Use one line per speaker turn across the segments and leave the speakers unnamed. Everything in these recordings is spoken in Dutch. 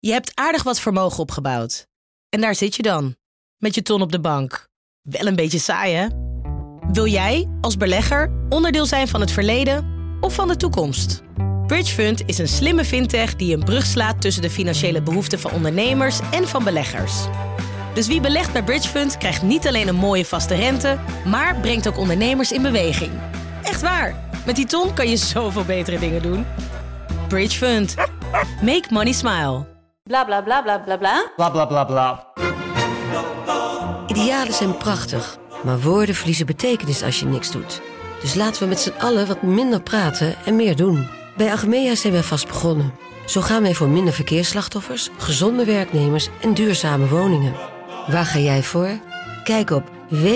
Je hebt aardig wat vermogen opgebouwd. En daar zit je dan, met je ton op de bank. Wel een beetje saai, hè? Wil jij, als belegger, onderdeel zijn van het verleden of van de toekomst? Bridgefund is een slimme fintech die een brug slaat tussen de financiële behoeften van ondernemers en van beleggers. Dus wie belegt bij Bridgefund krijgt niet alleen een mooie vaste rente, maar brengt ook ondernemers in beweging. Echt waar, met die ton kan je zoveel betere dingen doen. Bridgefund. Make money smile.
Bla bla bla bla bla bla.
Bla bla bla bla.
Idealen zijn prachtig, maar woorden verliezen betekenis als je niks doet. Dus laten we met z'n allen wat minder praten en meer doen. Bij Achmea zijn we vast begonnen. Zo gaan wij voor minder verkeersslachtoffers, gezonde werknemers en duurzame woningen. Waar ga jij voor? Kijk op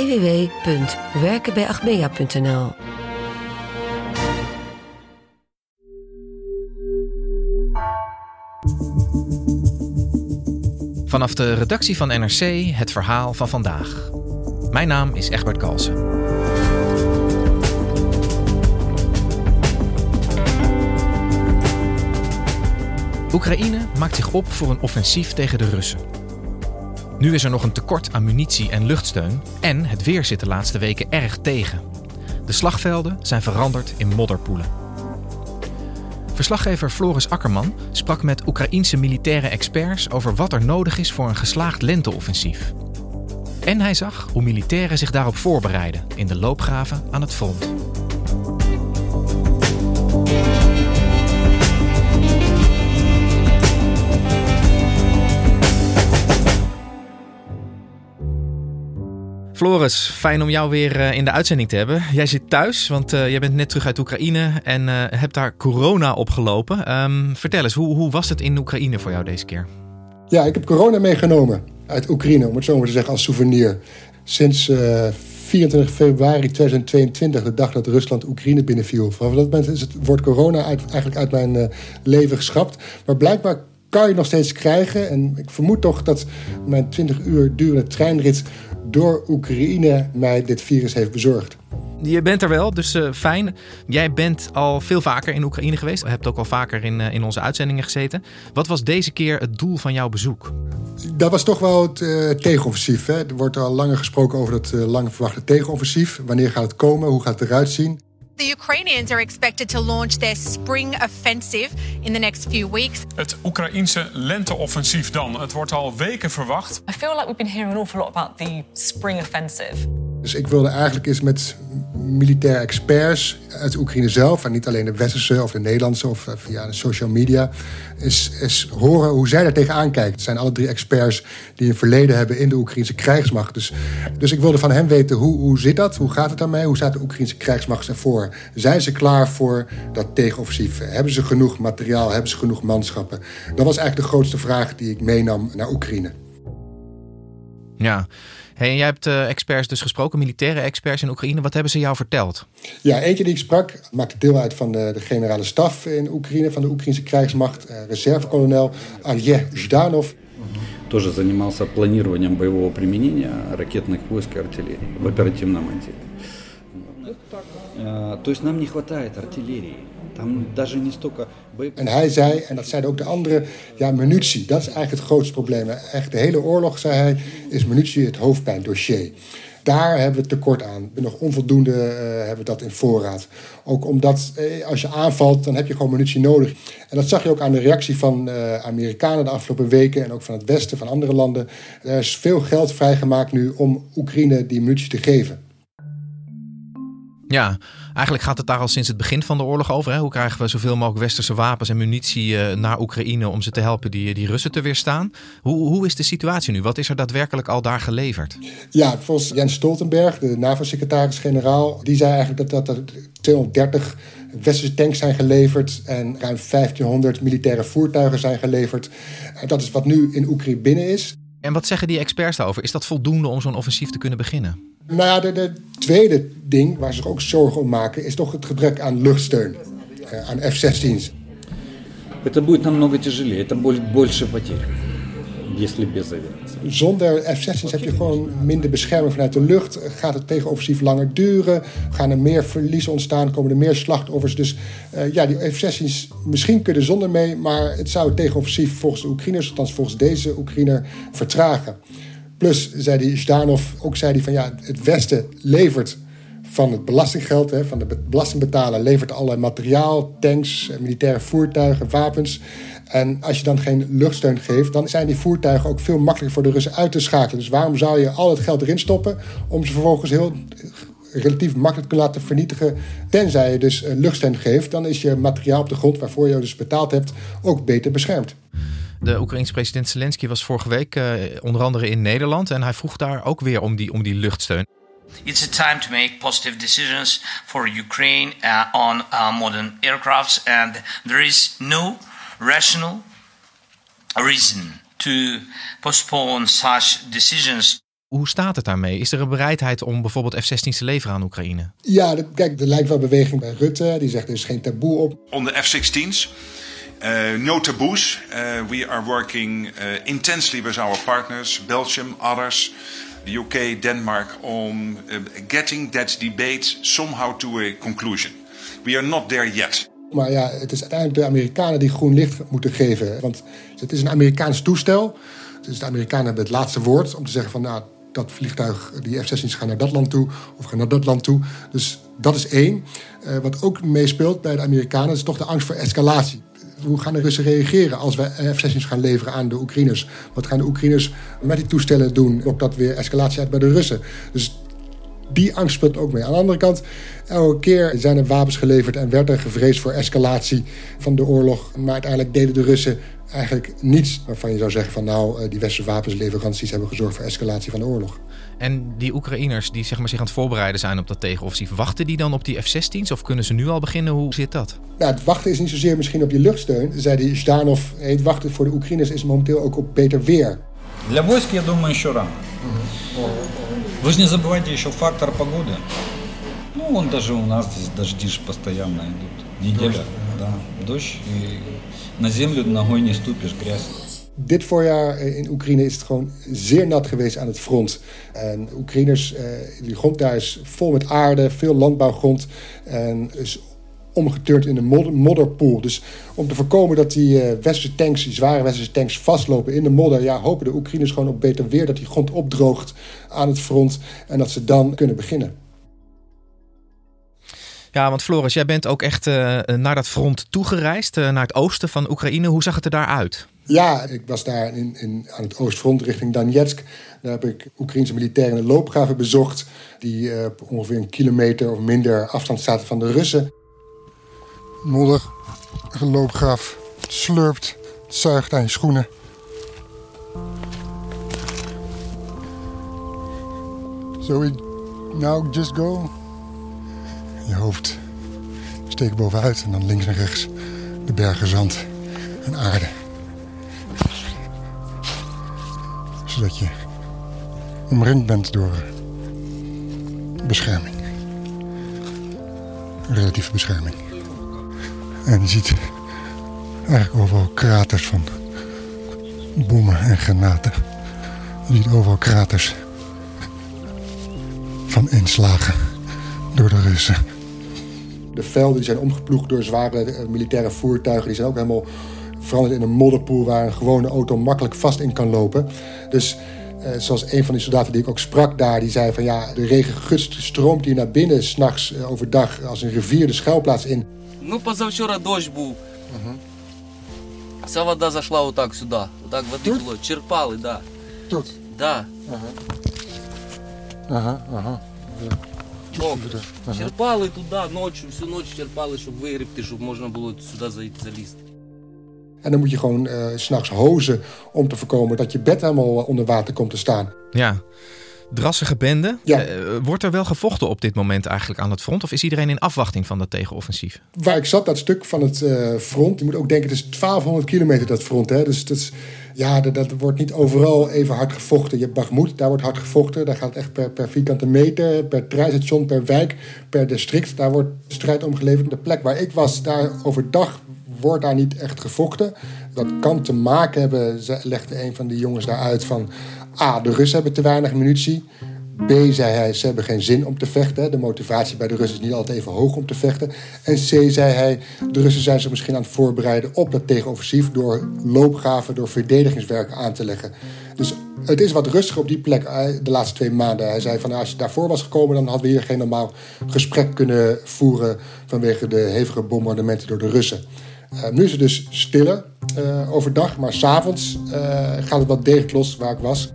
www.werkenbijachmea.nl.
Vanaf de redactie van NRC het verhaal van vandaag. Mijn naam is Egbert Kalsen. Oekraïne maakt zich op voor een offensief tegen de Russen. Nu is er nog een tekort aan munitie en luchtsteun en het weer zit de laatste weken erg tegen. De slagvelden zijn veranderd in modderpoelen. Verslaggever Floris Akkerman sprak met Oekraïense militaire experts over wat er nodig is voor een geslaagd lenteoffensief. En hij zag hoe militairen zich daarop voorbereiden in de loopgraven aan het front. Floris, fijn om jou weer in de uitzending te hebben. Jij zit thuis, want jij bent net terug uit Oekraïne en hebt daar corona opgelopen. Vertel eens, hoe was het in Oekraïne voor jou deze keer?
Ja, ik heb corona meegenomen uit Oekraïne, om het zo maar te zeggen, als souvenir. Sinds 24 februari 2022, de dag dat Rusland Oekraïne binnenviel. Vanaf dat moment is het woord corona eigenlijk uit mijn leven geschrapt. Maar blijkbaar kan je nog steeds krijgen. En ik vermoed toch dat mijn 20 uur durende treinrit door Oekraïne mij dit virus heeft bezorgd.
Je bent er wel, dus fijn. Jij bent al veel vaker in Oekraïne geweest. Je hebt ook al vaker in onze uitzendingen gezeten. Wat was deze keer het doel van jouw bezoek?
Dat was toch wel het tegenoffensief. Hè? Er wordt al langer gesproken over dat lang verwachte tegenoffensief. Wanneer gaat het komen? Hoe gaat het eruit zien?
The Ukrainians are expected to launch their spring offensive in the next few weeks.
Het Oekraïense lenteoffensief dan. Het wordt al weken verwacht.
I feel like we've been hearing an awful lot about the spring offensive.
Dus ik wilde eigenlijk eens met militaire experts uit Oekraïne zelf, en niet alleen de westerse of de Nederlandse of via de social media, eens horen hoe zij daar tegenaan kijken. Het zijn alle 3 experts die een verleden hebben in de Oekraïnse krijgsmacht. Dus ik wilde van hen weten, hoe zit dat? Hoe gaat het daarmee? Hoe staat de Oekraïnse krijgsmacht ervoor? Zijn ze klaar voor dat tegenoffensief? Hebben ze genoeg materiaal? Hebben ze genoeg manschappen? Dat was eigenlijk de grootste vraag die ik meenam naar Oekraïne.
Ja. Hey, jij hebt experts dus gesproken, militaire experts in Oekraïne. Wat hebben ze jou verteld?
Ja, eentje die ik sprak maakte deel uit van de generale staf in Oekraïne, van de Oekraïnse krijgsmacht, reservekolonel Альє Жданов.
Тоже занимался планированием боевого применения ракетных войск и артиллерии в оперативном отделе. То есть нам не хватает артиллерии.
En hij zei, en dat zeiden ook de anderen, ja, munitie, dat is eigenlijk het grootste probleem. Echt de hele oorlog, zei hij, is munitie het hoofdpijndossier. Daar hebben we tekort aan. Nog onvoldoende hebben we dat in voorraad. Ook omdat als je aanvalt, dan heb je gewoon munitie nodig. En dat zag je ook aan de reactie van Amerikanen de afgelopen weken en ook van het Westen, van andere landen. Er is veel geld vrijgemaakt nu om Oekraïne die munitie te geven.
Ja, eigenlijk gaat het daar al sinds het begin van de oorlog over. Hè? Hoe krijgen we zoveel mogelijk westerse wapens en munitie naar Oekraïne om ze te helpen die Russen te weerstaan? Hoe is de situatie nu? Wat is er daadwerkelijk al daar geleverd?
Ja, volgens Jens Stoltenberg, de NAVO-secretaris-generaal, die zei eigenlijk dat er 230 westerse tanks zijn geleverd en ruim 1500 militaire voertuigen zijn geleverd. En dat is wat nu in Oekraïne binnen is.
En wat zeggen die experts daarover? Is dat voldoende om zo'n offensief te kunnen beginnen?
Nou ja, de tweede ding waar ze zich ook zorgen om maken is toch het gebrek aan luchtsteun, aan F-16's.
Это будет намного тяжелее, это будет больше потерь. если без авиации.
Zonder F-16's heb je gewoon minder bescherming vanuit de lucht. Gaat het tegenoffensief langer duren? Gaan er meer verliezen ontstaan? Komen er meer slachtoffers? Dus die F-16's, misschien kunnen zonder mee, maar het zou het tegenoffensief volgens de Oekraïners, althans volgens deze Oekraïner, vertragen. Plus, zei die Zhdanov, het Westen levert van het belastinggeld, van de belastingbetaler, levert allerlei materiaal, tanks, militaire voertuigen, wapens. En als je dan geen luchtsteun geeft, dan zijn die voertuigen ook veel makkelijker voor de Russen uit te schakelen. Dus waarom zou je al het geld erin stoppen om ze vervolgens relatief makkelijk te kunnen laten vernietigen? Tenzij je dus luchtsteun geeft, dan is je materiaal op de grond waarvoor je dus betaald hebt ook beter beschermd.
De Oekraïense president Zelensky was vorige week onder andere in Nederland en hij vroeg daar ook weer om die luchtsteun.
It's a time to make positive decisions for Ukraine on modern aircrafts, and there is no rational reason to postpone such decisions.
Hoe staat het daarmee? Is er een bereidheid om bijvoorbeeld F-16's te leveren aan Oekraïne?
Ja, kijk, er lijkt wel beweging bij Rutte. Die zegt er is geen taboe op.
On the F-16's, no taboos. We are working intensely with our partners, Belgium, others, the UK, Denmark, on getting that debate somehow to a conclusion. We are not there yet.
Maar ja, het is uiteindelijk de Amerikanen die groen licht moeten geven. Want het is een Amerikaans toestel. Dus de Amerikanen hebben het laatste woord om te zeggen van dat vliegtuig, die F-16's gaan naar dat land toe of gaan naar dat land toe. Dus dat is één. Wat ook meespeelt bij de Amerikanen is toch de angst voor escalatie. Hoe gaan de Russen reageren als we F-16's gaan leveren aan de Oekraïners? Wat gaan de Oekraïners met die toestellen doen? Lokt dat weer escalatie uit bij de Russen? Dus die angst speelt ook mee. Aan de andere kant, elke keer zijn er wapens geleverd en werd er gevreesd voor escalatie van de oorlog. Maar uiteindelijk deden de Russen eigenlijk niets waarvan je zou zeggen van die westerse wapensleveranties hebben gezorgd voor escalatie van de oorlog.
En die Oekraïners die zich aan het voorbereiden zijn op dat tegenoffensief, wachten die dan op die F-16's of kunnen ze nu al beginnen? Hoe zit dat?
Nou, het wachten is niet zozeer misschien op die luchtsteun. Zei die Zhdanov, het wachten voor de Oekraïners is momenteel ook op beter weer.
Для войск, я думаю, еще рано. Вы же не забывайте еще фактор погоды. Он даже у нас здесь дожди же постоянно идут. Неделя, да, дождь, и на землю ногой не ступишь, грязь.
Dit voorjaar in Oekraïne is het gewoon zeer nat geweest aan het front. En Oekraïners, die grond daar is vol met aarde, veel landbouwgrond en is omgeturnd in een modderpoel. Dus om te voorkomen dat die zware westerse tanks vastlopen in de modder, hopen de Oekraïners gewoon op beter weer dat die grond opdroogt aan het front en dat ze dan kunnen beginnen.
Ja, want Floris, jij bent ook echt naar dat front toegereisd, naar het oosten van Oekraïne. Hoe zag het er daar uit?
Ja, ik was daar aan het oostfront richting Donetsk. Daar heb ik Oekraïense militairen in de loopgraven bezocht, die ongeveer 1 kilometer of minder afstand zaten van de Russen. Modder, een loopgraaf, het slurpt, het zuigt aan je schoenen. So we now just go. Je hoofd steekt bovenuit en dan links en rechts de bergen zand en aarde. Zodat je omringd bent door bescherming. Relatieve bescherming. En je ziet eigenlijk overal kraters van bommen en granaten. Je ziet overal kraters van inslagen door de Russen. De velden zijn omgeploegd door zware militaire voertuigen. Die zijn ook helemaal veranderd in een modderpoel waar een gewone auto makkelijk vast in kan lopen. Dus zoals een van die soldaten die ik ook sprak daar, die zei van de regengust stroomt hier naar binnen 's nachts overdag als een rivier de schuilplaats in.
Ну, позавчора дощ був. Вся вода зайшла отак сюди. Отак води було. Черпали, да.
Тут?
Да.
Ага.
Черпали туди ночі, всю ніч черпали, щоб вигрібти, щоб можна було сюди залізти.
En dan moet je gewoon 's nachts hozen om te voorkomen dat je bed helemaal onder water komt te staan.
Ja, drassige bende.
Ja.
Wordt er wel gevochten op dit moment eigenlijk aan het front? Of is iedereen in afwachting van dat tegenoffensief?
Waar ik zat, dat stuk van het front, je moet ook denken, het is 1200 kilometer dat front. Hè? Dus dat wordt niet overal even hard gevochten. Je hebt Bakhmut, daar wordt hard gevochten. Daar gaat het echt per vierkante meter, per treinstation, per wijk, per district. Daar wordt strijd om geleverd. De plek waar ik was, daar overdag wordt daar niet echt gevochten. Dat kan te maken hebben, legde een van die jongens daar uit, van A, de Russen hebben te weinig munitie. B, zei hij, ze hebben geen zin om te vechten. De motivatie bij de Russen is niet altijd even hoog om te vechten. En C, zei hij, de Russen zijn zich misschien aan het voorbereiden op dat tegenoffensief door loopgraven, door verdedigingswerken aan te leggen. Dus het is wat rustiger op die plek de laatste 2 maanden. Hij zei van, als je daarvoor was gekomen, dan hadden we hier geen normaal gesprek kunnen voeren vanwege de hevige bombardementen door de Russen. Nu is het dus stiller overdag, maar 's avonds gaat het wel degelijk los waar ik was.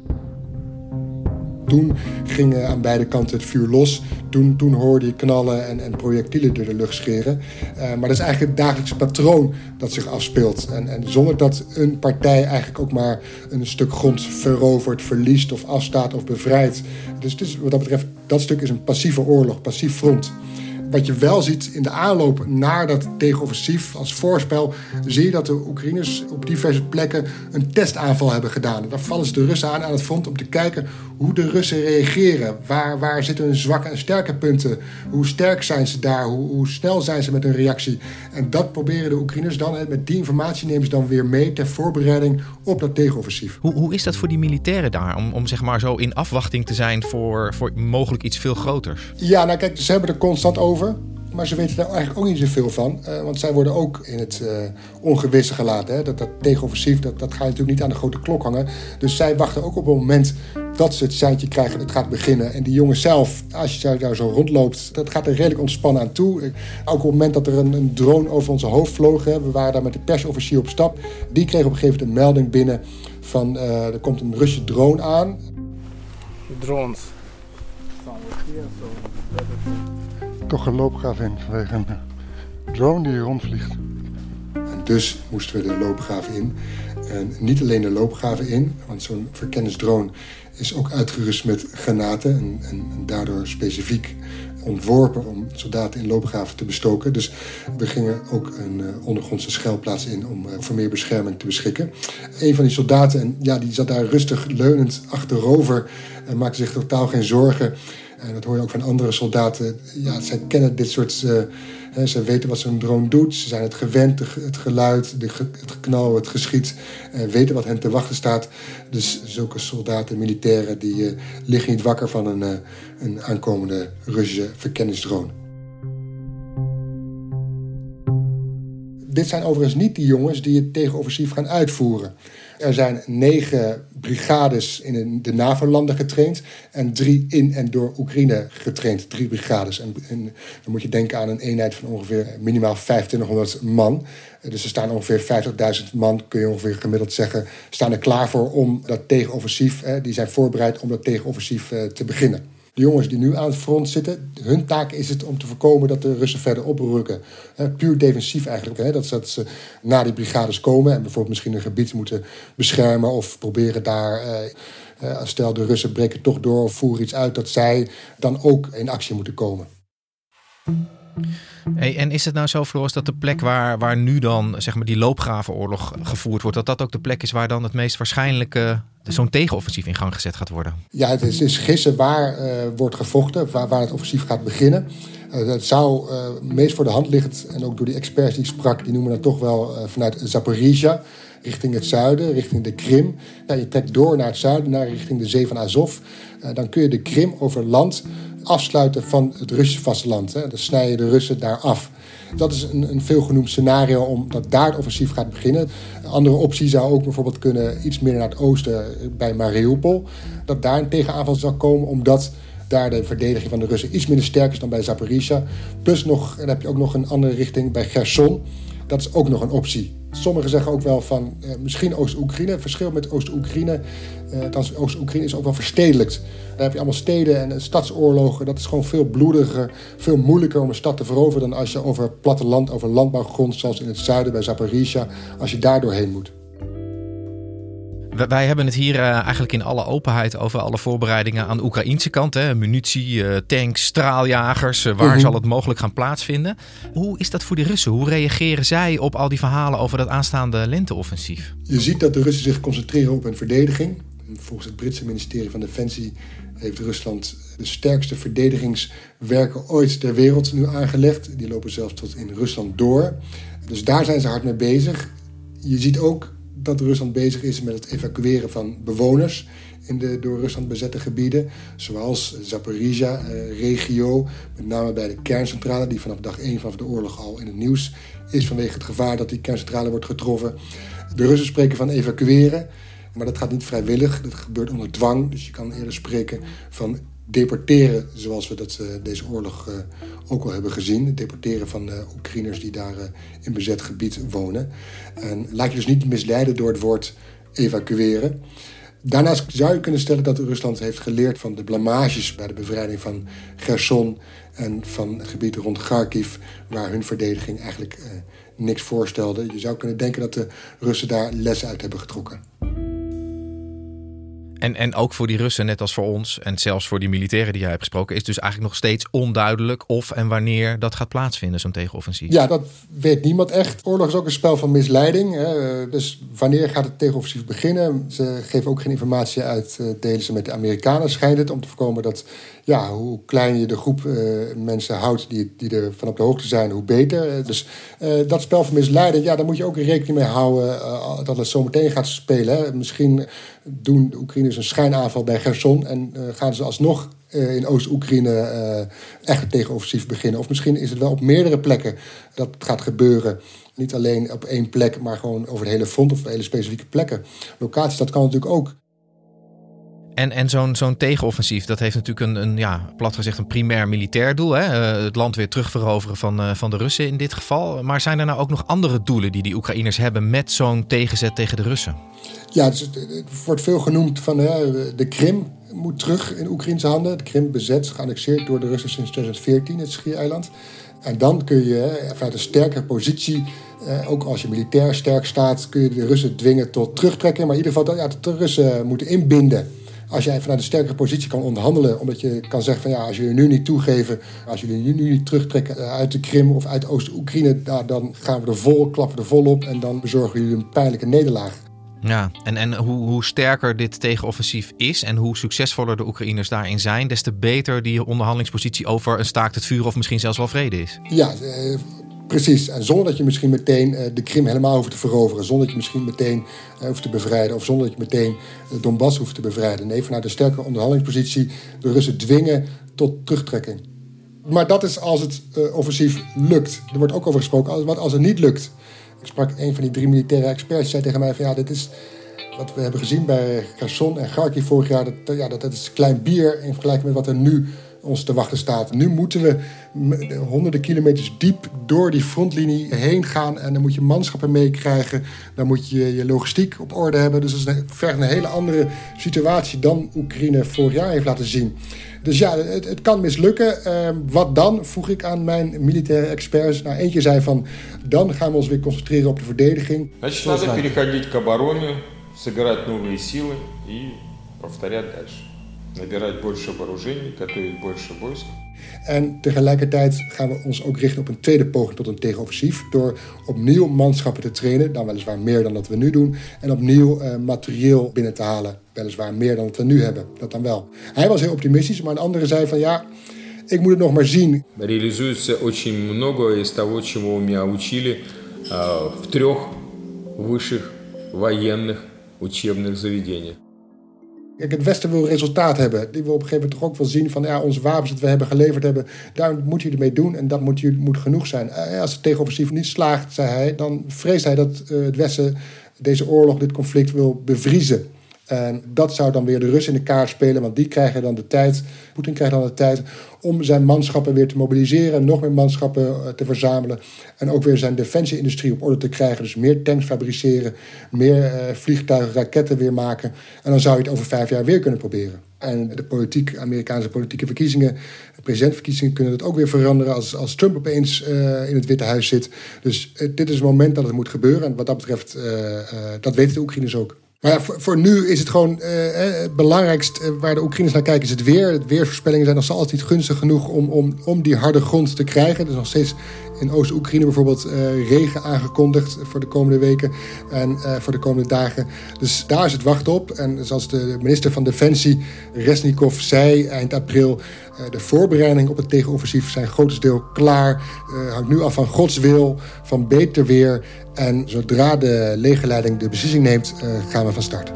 Toen ging aan beide kanten het vuur los. Toen hoorde je knallen en projectielen door de lucht scheren. Maar dat is eigenlijk het dagelijkse patroon dat zich afspeelt. En zonder dat een partij eigenlijk ook maar een stuk grond verovert, verliest of afstaat of bevrijdt. Dus wat dat betreft, dat stuk is een passieve oorlog, passief front. Wat je wel ziet in de aanloop naar dat tegenoffensief als voorspel, zie je dat de Oekraïners op diverse plekken een testaanval hebben gedaan. Daar vallen ze de Russen aan het front om te kijken hoe de Russen reageren. Waar zitten hun zwakke en sterke punten? Hoe sterk zijn ze daar? Hoe snel zijn ze met hun reactie? En dat proberen de Oekraïners dan, met die informatie nemen ze dan weer mee ter voorbereiding op dat tegenoffensief.
Hoe is dat voor die militairen daar? Om zeg maar zo in afwachting te zijn voor mogelijk iets veel groters?
Ja, nou kijk, ze hebben er constant over. Maar ze weten daar eigenlijk ook niet zoveel van. Want zij worden ook in het ongewisse gelaten. Hè. Dat tegenoffensief, dat gaat natuurlijk niet aan de grote klok hangen. Dus zij wachten ook op het moment dat ze het seintje krijgen, het gaat beginnen. En die jongens zelf, als je daar zo rondloopt, dat gaat er redelijk ontspannen aan toe. Ook op het moment dat er een drone over onze hoofd vloog, hè, we waren daar met de persofficier op stap. Die kreeg op een gegeven moment een melding binnen van er komt een Russische drone aan.
Drones.
Toch een loopgraaf in vanwege een drone die rondvliegt. En dus moesten we de loopgraven in. En niet alleen de loopgraven in, want zo'n verkenningsdrone is ook uitgerust met granaten en daardoor specifiek ontworpen om soldaten in loopgraven te bestoken. Dus we gingen ook een ondergrondse schuilplaats in om voor meer bescherming te beschikken. Een van die soldaten, die zat daar rustig leunend achterover en maakte zich totaal geen zorgen. En dat hoor je ook van andere soldaten. Ja, zij kennen dit soort... ze weten wat zo'n drone doet. Ze zijn het gewend, het geluid, het geknal, het geschiet. Weten wat hen te wachten staat. Dus zulke soldaten, militairen, die liggen niet wakker van een aankomende Russische verkenningsdrone. Dit zijn overigens niet die jongens die het tegenoffensief gaan uitvoeren. Er zijn 9 brigades in de NAVO-landen getraind en 3 in en door Oekraïne getraind. 3 brigades. En dan moet je denken aan een eenheid van ongeveer minimaal 2500 man. Dus er staan ongeveer 50.000 man, kun je ongeveer gemiddeld zeggen, staan er klaar voor om dat tegenoffensief, die zijn voorbereid om dat tegenoffensief te beginnen. De jongens die nu aan het front zitten, hun taak is het om te voorkomen dat de Russen verder oprukken. Puur defensief eigenlijk. Dat ze na die brigades komen en bijvoorbeeld misschien een gebied moeten beschermen of proberen daar, stel de Russen breken toch door of voeren iets uit, dat zij dan ook in actie moeten komen.
Hey, en is het nou zo, Floris, dat de plek waar nu dan zeg maar die loopgravenoorlog gevoerd wordt, dat ook de plek is waar dan het meest waarschijnlijk zo'n tegenoffensief in gang gezet gaat worden?
Ja, het is gissen waar wordt gevochten, waar het offensief gaat beginnen. Het zou meest voor de hand liggend, en ook door die experts die ik sprak, die noemen dat toch wel vanuit Zaporizhzhia, richting het zuiden, richting de Krim. Je trekt door naar het zuiden, richting de Zee van Azov. Dan kun je de Krim over land afsluiten van het Russische vasteland. Dan snij je de Russen daar af. Dat is een veelgenoemd scenario omdat daar het offensief gaat beginnen. Een andere optie zou ook bijvoorbeeld kunnen iets meer naar het oosten bij Mariupol. Dat daar een tegenaanval zou komen omdat daar de verdediging van de Russen iets minder sterk is dan bij Zaporizhzhia. Plus nog, dan heb je ook nog een andere richting bij Cherson. Dat is ook nog een optie. Sommigen zeggen ook wel van misschien Oost-Oekraïne. Het verschil met Oost-Oekraïne, Oost-Oekraïne is ook wel verstedelijkt. Daar heb je allemaal steden en stadsoorlogen. Dat is gewoon veel bloediger, veel moeilijker om een stad te veroveren dan als je over platteland, over landbouwgrond, zoals in het zuiden bij Zaporizhzhia, als je daar doorheen moet.
Wij hebben het hier eigenlijk in alle openheid over alle voorbereidingen aan de Oekraïnse kant. Hè? Munitie, tanks, straaljagers. Waar zal het mogelijk gaan plaatsvinden? Hoe is dat voor die Russen? Hoe reageren zij op al die verhalen over dat aanstaande lenteoffensief?
Je ziet dat de Russen zich concentreren op hun verdediging. Volgens het Britse ministerie van Defensie heeft Rusland de sterkste verdedigingswerken ooit ter wereld nu aangelegd. Die lopen zelfs tot in Rusland door. Dus daar zijn ze hard mee bezig. Je ziet ook dat Rusland bezig is met het evacueren van bewoners in de door Rusland bezette gebieden, zoals Zaporizhia-regio, met name bij de kerncentrale, die vanaf dag 1 van de oorlog al in het nieuws is vanwege het gevaar dat die kerncentrale wordt getroffen. De Russen spreken van evacueren, maar dat gaat niet vrijwillig, dat gebeurt onder dwang, dus je kan eerder spreken van deporteren, zoals we dat deze oorlog ook al hebben gezien. Het deporteren van Oekraïners die daar in bezet gebied wonen. En laat je dus niet misleiden door het woord evacueren. Daarnaast zou je kunnen stellen dat Rusland heeft geleerd van de blamages bij de bevrijding van Cherson en van het gebied rond Kharkiv, waar hun verdediging eigenlijk niks voorstelde. Je zou kunnen denken dat de Russen daar lessen uit hebben getrokken.
En ook voor die Russen, net als voor ons, en zelfs voor die militairen die jij hebt gesproken, is dus eigenlijk nog steeds onduidelijk of en wanneer dat gaat plaatsvinden, zo'n tegenoffensief.
Ja, dat weet niemand echt. Oorlog is ook een spel van misleiding. Hè. Dus wanneer gaat het tegenoffensief beginnen? Ze geven ook geen informatie uit, delen ze met de Amerikanen, schijnt het, om te voorkomen dat, ja, hoe klein je de groep mensen houdt die er van op de hoogte zijn, hoe beter. Dus dat spel van misleiding, ja, daar moet je ook rekening mee houden dat het zo meteen gaat spelen. Hè. Misschien doen de Oekraïners een schijnaanval bij Cherson en gaan ze alsnog in Oost-Oekraïne echt een tegenoffensief beginnen. Of misschien is het wel op meerdere plekken dat het gaat gebeuren. Niet alleen op één plek, maar gewoon over het hele front of hele specifieke plekken. Locaties, dat kan natuurlijk ook.
En zo'n tegenoffensief, dat heeft natuurlijk plat gezegd een primair militair doel. Hè? Het land weer terugveroveren van de Russen in dit geval. Maar zijn er nou ook nog andere doelen die Oekraïners hebben met zo'n tegenzet tegen de Russen? Ja, dus het wordt veel genoemd van de Krim moet terug in Oekraïnse handen. De Krim bezet, geannexeerd door de Russen sinds 2014, het Schiereiland. En dan kun je vanuit een sterke positie, ook als je militair sterk staat, kun je de Russen dwingen tot terugtrekken. Maar in ieder geval dat de Russen moeten inbinden. Als jij vanuit een sterkere positie kan onderhandelen, omdat je kan zeggen van ja, als jullie nu niet toegeven, als jullie nu niet terugtrekken uit de Krim of uit Oost-Oekraïne, dan gaan we klappen we er vol op en dan bezorgen jullie een pijnlijke nederlaag. Ja, en hoe sterker dit tegenoffensief is en hoe succesvoller de Oekraïners daarin zijn, des te beter die onderhandelingspositie over een staakt het vuur of misschien zelfs wel vrede is. Ja, precies. En zonder dat je misschien meteen de Krim helemaal hoeft te veroveren. Zonder dat je misschien meteen hoeft te bevrijden. Of zonder dat je meteen Donbass hoeft te bevrijden. Nee, vanuit een sterke onderhandelingspositie de Russen dwingen tot terugtrekking. Maar dat is als het offensief lukt. Er wordt ook over gesproken, wat als het niet lukt? Ik sprak een van die 3 militaire experts, zei tegen mij van ja, dit is wat we hebben gezien bij Cherson en Kharkiv vorig jaar. Dat is klein bier in vergelijking met wat er nu ons te wachten staat. Nu moeten we honderden kilometers diep door die frontlinie heen gaan en dan moet je manschappen meekrijgen. Dan moet je je logistiek op orde hebben. Dus dat is vergt een hele andere situatie dan Oekraïne vorig jaar heeft laten zien. Dus ja, het kan mislukken. Wat dan, vroeg ik aan mijn militaire experts. Nou, eentje zei van, dan gaan we ons weer concentreren op de verdediging.
Значит, надо переходить к обороне, собирать новые силы и повторять дальше. Набирать больше вооружений, готовить больше войск.
En tegelijkertijd gaan we ons ook richten op een tweede poging tot een tegenoffensief. Door opnieuw manschappen te trainen, dan weliswaar meer dan dat we nu doen. En opnieuw materieel binnen te halen, weliswaar meer dan wat we nu hebben. Dat dan wel. Hij was heel optimistisch, maar een andere zei van ja, ik moet het nog maar zien.
Реализуется очень много из того, чего меня учили в 3 высших военных учебных заведениях.
Kijk, het Westen wil resultaat hebben. Die wil op een gegeven moment toch ook wel zien van ja, onze wapens dat we hebben geleverd hebben, daar moet je ermee doen en dat moet genoeg zijn. Als het tegenoffensief niet slaagt, zei hij, dan vreest hij dat het Westen deze oorlog, dit conflict wil bevriezen. En dat zou dan weer de Russen in de kaart spelen, want die krijgen dan de tijd, Poetin krijgt dan de tijd om zijn manschappen weer te mobiliseren, nog meer manschappen te verzamelen en ook weer zijn defensieindustrie op orde te krijgen. Dus meer tanks fabriceren, meer vliegtuigen, raketten weer maken. En dan zou je het over 5 jaar weer kunnen proberen. En de Amerikaanse politieke verkiezingen, de presidentsverkiezingen kunnen het ook weer veranderen als Trump opeens in het Witte Huis zit. Dus dit is het moment dat het moet gebeuren. En wat dat betreft, dat weten de Oekraïners ook. Maar ja, voor nu is het gewoon het belangrijkst waar de Oekraïners naar kijken is het weer. De weersvoorspellingen zijn nog altijd niet gunstig genoeg om die harde grond te krijgen. Dus nog steeds In Oost-Oekraïne bijvoorbeeld regen aangekondigd voor de komende weken en voor de komende dagen. Dus daar is het wachten op. En zoals de minister van Defensie Resnikov zei eind april, de voorbereidingen op het tegenoffensief zijn grotendeels klaar. Hangt nu af van Gods wil, van beter weer. En zodra de legerleiding de beslissing neemt, gaan we van start.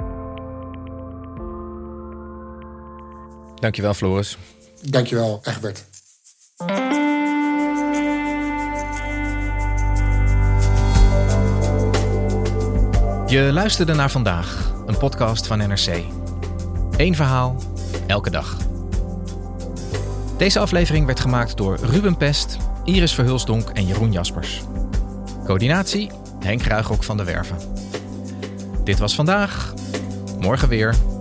Dankjewel, Floris.
Dankjewel, Egbert.
Je luisterde naar Vandaag, een podcast van NRC. Eén verhaal, elke dag. Deze aflevering werd gemaakt door Ruben Pest, Iris Verhulsdonk en Jeroen Jaspers. Coördinatie, Henk Ruigrok van de Werven. Dit was Vandaag, morgen weer.